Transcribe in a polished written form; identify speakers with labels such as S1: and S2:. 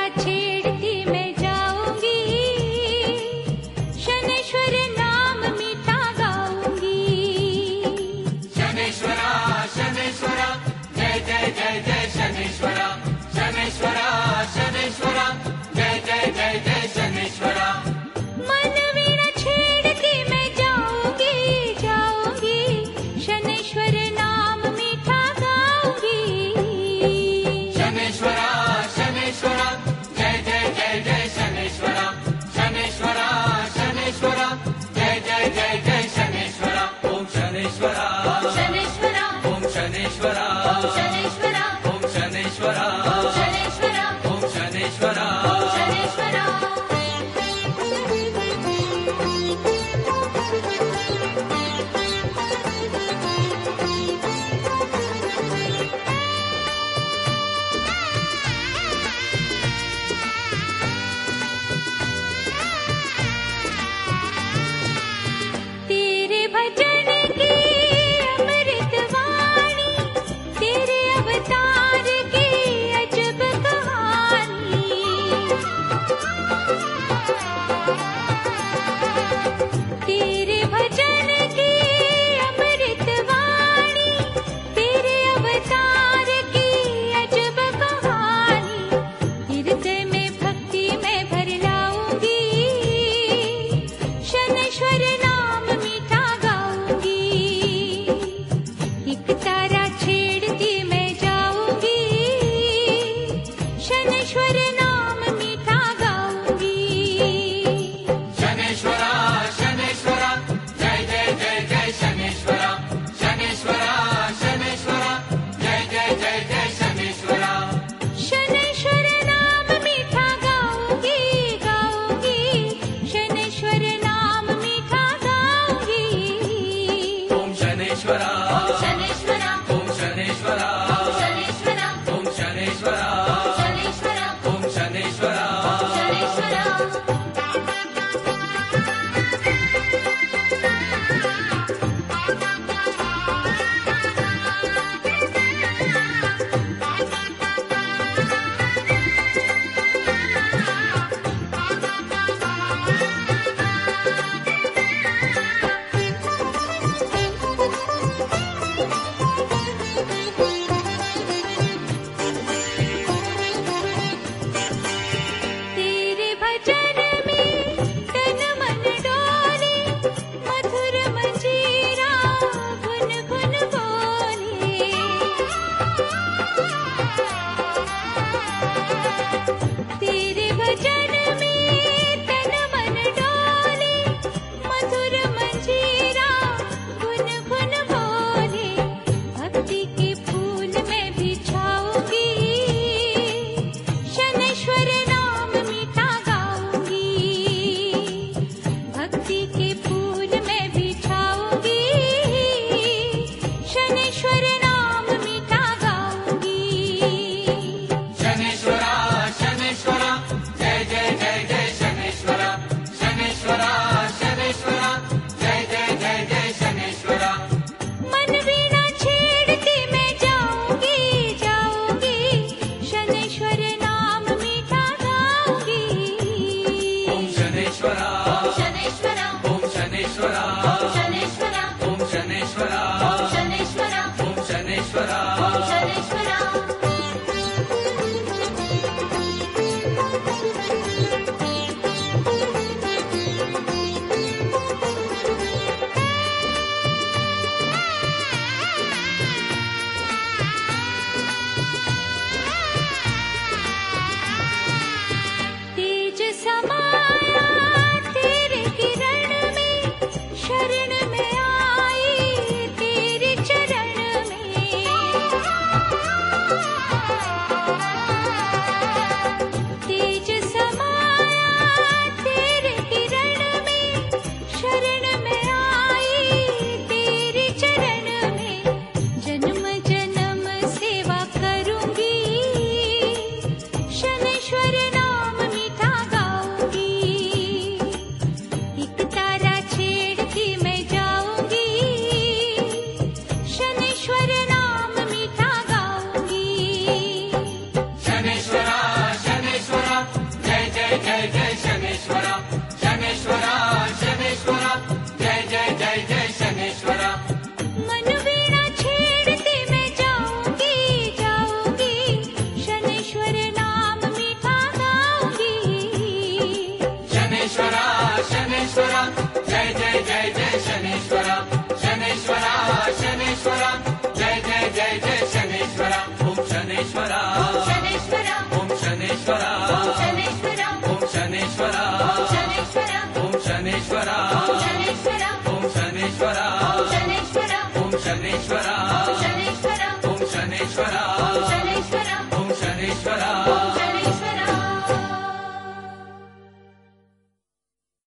S1: छेड़ती मैं जाऊंगी, शनैश्वर नाम मीठा गाऊंगी।
S2: शनैश्वरा शनैश्वरा जय जय जय जय शनैश्वरा, शनैश्वरा शनैश्वरा जय जय जय जय शनैश्वरा।
S1: मन वीणा छेड़ती मैं जाऊंगी, जाऊंगी, शनैश्वर नाम मीठा गाऊंगी।
S2: शनैश्वरा शनैश्वरा जय जय जय जय शनैश्वरा, शनैश्वरा शनैश्वरा जय जय जय जय शनैश्वरा। ओम शनैश्वरा
S1: शनैश्वरा
S2: ओम शनैश्वरा
S1: शनैश्वरा
S2: ओम शनैश्वरा
S1: शनैश्वरा
S2: ओम शनैश्वरा।
S1: शनैश्वरा। तेरे भजन की अमृत वाणी, तेरे अवतार की अजब कहानी। तेरे भजन की अमृत वाणी, तेरे अवतार की अजब कहानी। हृदय में भक्ति मैं भर लाऊंगी, शनैश्वर नाम मीठा गाऊंगी। एक तारा छेड़ती मैं जाऊंगी, शनैश्वर नाम मीठा गाऊंगी।
S2: शनैश्वरा शनैश्वरा जय जय जय जय शनैश्वरा, शनैश्वरा शनैश्वरा जय जय जय जय शनैश्वरा।
S1: शनैश्वर नाम मीठा गाऊंगी, गाऊंगी, शनैश्वर नाम मीठा गाऊंगी।
S2: ओम शनैश्वरा
S1: शनैश्वरा
S2: ओम शनैश्वरा
S1: शनैश्वरा
S2: ओम शनैश्वरा
S1: शनैश्वरा
S2: ओम शनेश्वरा जय जय जय जय शनेश्वरा शनेश्वरा शनेश्वरा जय जय जय जय शनेश्वरा ओम शनेश्वरा
S1: शनेश्वरा
S2: ओम शनेश्वरा
S1: शनेश्वरा
S2: ओम शनेश्वरा
S1: शनेश्वरा
S2: ओम शनेश्वरा